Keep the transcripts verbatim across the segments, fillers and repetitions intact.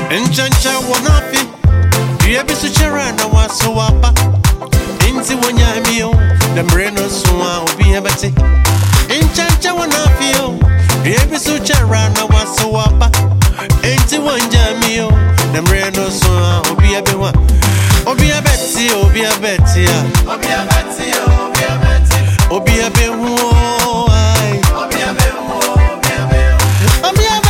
Enchancha wanafi, yebi suchera na wasuwapa. Inti wanyamio, demreno suwa ubi hebati. Enchancha wanafi yo, yebi suchera na wasuwapa. Inti wanyamio, demreno suwa ubi hebewa. Obi hebati, obi hebati ya. Obi hebati, obi hebati. Obi hebewa, ay. Obi hebewa, obi hebewa. Obi hebewa.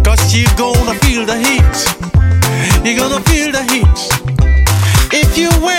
You're gonna feel the heat if you wait.